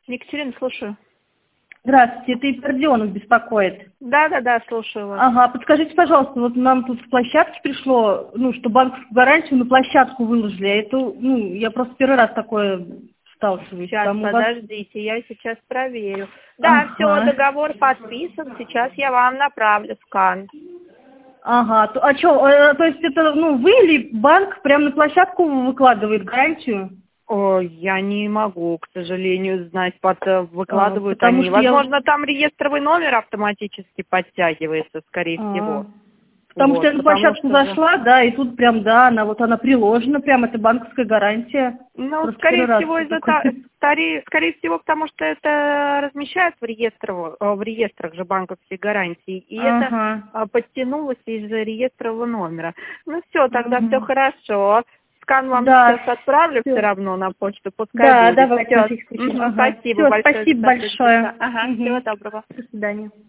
Екатерина, слушаю. Здравствуйте, это Ипардионов беспокоит. Да, слушаю вас. Ага, подскажите, пожалуйста, вот нам тут с площадки пришло, что банковскую гарантию на площадку выложили. Это, я просто первый раз такое сталкиваюсь. Сейчас, Там у вас... подождите, я сейчас проверю. Да, все, договор подписан, сейчас я вам направлю скан. Ага, то есть это, вы или банк прямо на площадку выкладывает гарантию? Ой, я не могу, к сожалению, знать, выкладывают потому они. что Возможно, там реестровый номер автоматически подтягивается, скорее всего. Потому что я на площадку зашла, да, и тут прям, да, она приложена, прям, это банковская гарантия. Ну, Просто скорее первый всего, раз скорее всего, потому что это размещают в реестрах же банковских гарантий, и это подтянулось из реестрового номера. Ну все, тогда все хорошо. Скан вам сейчас отправлю все равно на почту, пускай будет. Давайте. Спасибо большое. Спасибо большое. Ага, всего доброго. До свидания.